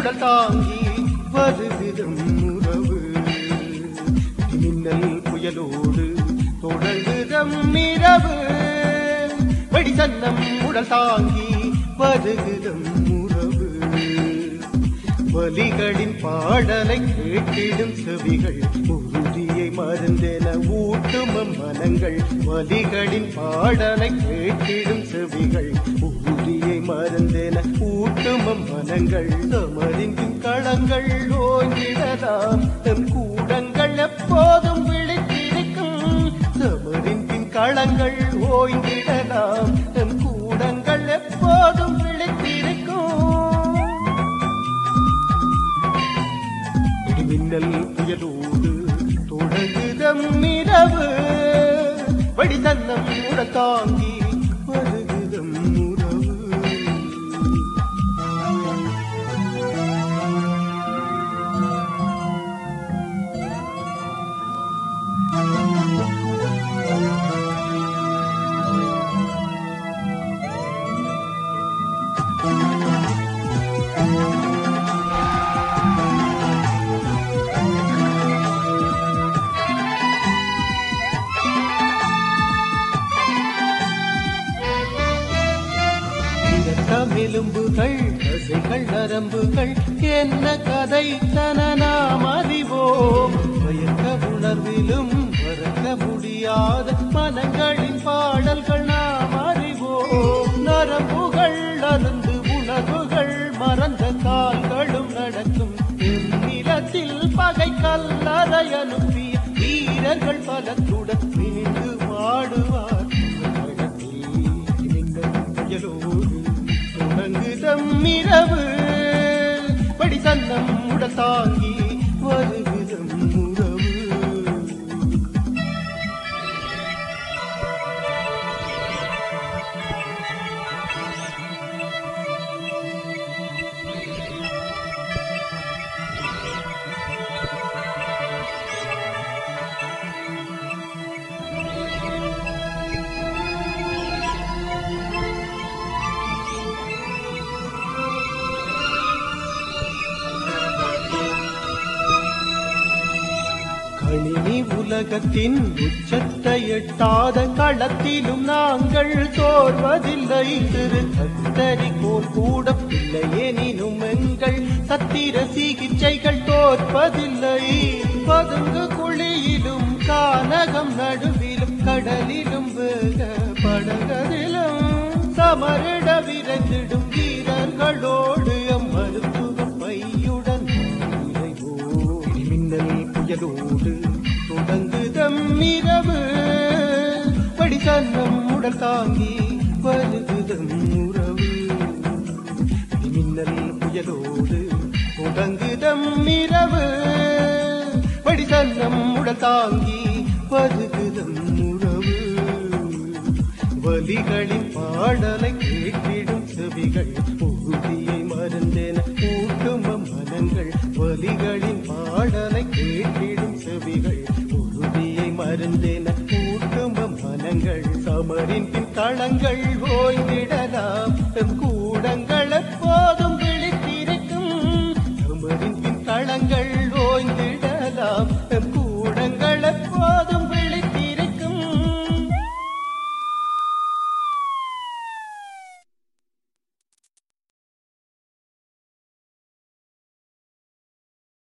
உடல் தாங்கி வருகிறம் உறவு மின்னல் புயலோடு தொடங்குதம் இரவு வெடி சன்னம் உடல் தாங்கி வருகிறம் உறவு வலிகளின் பாடலை கேட்டிடும் செவிகள் உறுதியை மருந்தென ஊட்டும் மனங்கள் வலிகளின் பாடலை கேட்டிடும் செவிகள் உறுதியை மருந்தென ஊட்டும் மனங்கள் தமரின் களங்கள் ஓங்கிடலாம் தன் கூடங்கள் எப்போதும் விழித்திருக்கும் தமரின் களங்கள் ஓய்ந்திடலாம் தன் கூடங்கள் எப்போதும் விழித்திருக்கும் மின்னல் புயலோடு தொடங்குதம் இரவு வடி தன்னம் உடல் தாங்கி வருகுதம் உறவு எலும்புகள் தசைகள் நரம்புகள் என்ன கதை தன நாம் அறிவோம் மயக்க உணர்விலும் மறக்க முடியாத மனங்களின் பாடல்கள் நாம் அறிவோம் நரம்புகள் அருந்து உணர்வுகள் மறந்த கால்களும் நடக்கும் நிலத்தில் பகை கல்லறை அனுப்பிய வீரர்கள் பலத்துடன் மீண்டு வாடுவார் தொடங்குதம் இரவு படி சன்னம் உடல் தாங்கி வருகுதம் உறவு கணினி உலகத்தின் உச்சத்தை எட்டாத களத்திலும் நாங்கள் சோர்வதில்லை திரு கத்தரி கோல் கூட இல்லையெனினும் எங்கள் சத்திர சிகிச்சைகள் தோற்பதில்லை பதுங்கு குழியிலும் கானகம் நடுவிலும் கடலிலும் வேக படகதிலும் சமரிட விரைந்திடும் வீரர்களோடு மருத்துவ பையுடன் மின்னல் புயலோடு தொடங்குதம் இரவு படி சன்னம் உடல் தாங்கி வருகுதம் உறவு மின்னல் புயலோடு தொடங்குதம் இரவு படி சன்னம் உடல் தாங்கி வருகுதம் உறவு வலிகளின் பாடலை கேட்டிடும் செவிகள் உறுதியை மருந்தென ஊட்டும் மனங்கள் வலிகளின் பாடலை கேட்டிடும் செவிகள் உறுதியை மருந்தென ஊட்டும் மனங்கள் சமரின் களங்கள் ஓய்ந்திடலாம் தன் கூடங்கள் எப்போதும் விழித்திருக்கும் சமரின் களங்கள்